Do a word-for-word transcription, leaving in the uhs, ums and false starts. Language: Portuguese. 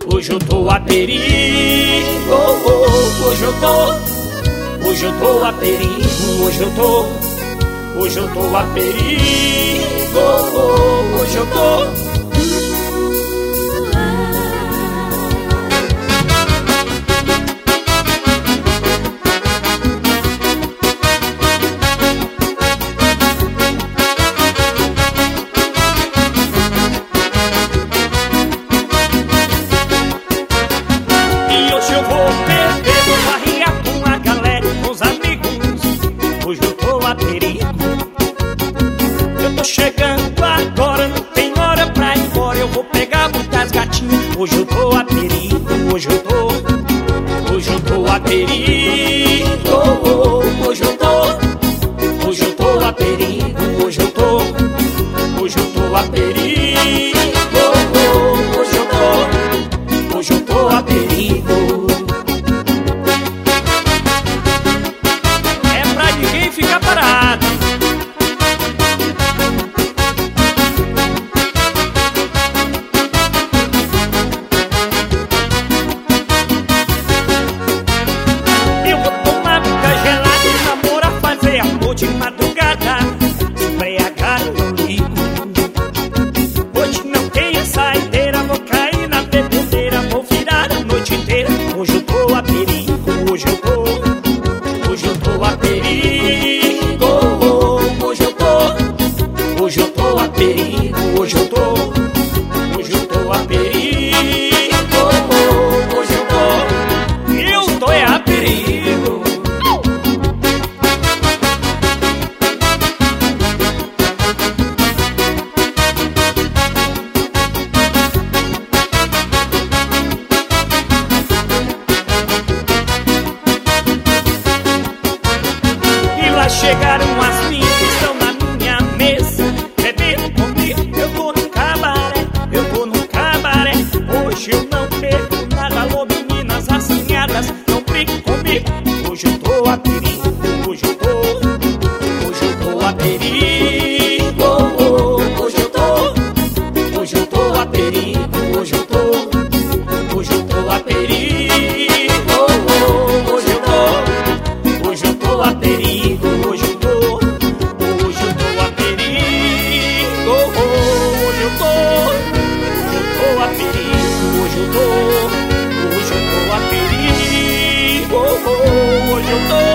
hoje eu tô a perigo, hoje eu tô, hoje eu tô a perigo, hoje eu tô, hoje eu tô a perigo, hoje eu tô. Hoje eu vou beber, vou barrear com a galera, com os amigos. Hoje eu tô a perigo. Eu tô chegando agora, não tem hora pra ir embora. Eu vou pegar muitas gatinhas. Hoje eu tô a perigo, hoje eu tô, hoje eu tô a perigo. Hoje eu tô, hoje eu tô a perigo. Hoje eu tô, hoje eu tô a perigo. Hoje eu tô, hoje eu tô a perigo. Fica parado. Eu vou tomar muita gelada e namorar, fazer amor de madrugada, embriagar eu ligo. Hoje não tem saideira, vou cair na bebedeira, vou virar a noite inteira. Hoje eu tô a perigo, hoje eu tô, hoje eu tô a perigo. Hoje eu tô a perigo, hoje eu tô, hoje eu tô a perigo, hoje eu tô, eu tô é a perigo. E lá chegaram as minhas que estão na minha mesa, bebendo comigo. Eu tô no cabaré, eu tô no cabaré. Hoje eu não perco nada, alô meninas assanhadas, não brinque comigo. Hoje eu tô a perigo, hoje eu tô, hoje eu tô a perigo. Hoje eu tô, hoje eu tô a perigo. Hoje eu tô, hoje eu tô a perigo. Hoje eu tô, hoje eu tô a perigo. Hoje eu tô, hoje eu tô a perigo. Hoje eu tô, hoje eu tô a perigo. Hoje eu tô, hoje eu tô a perigo. Hoje eu tô.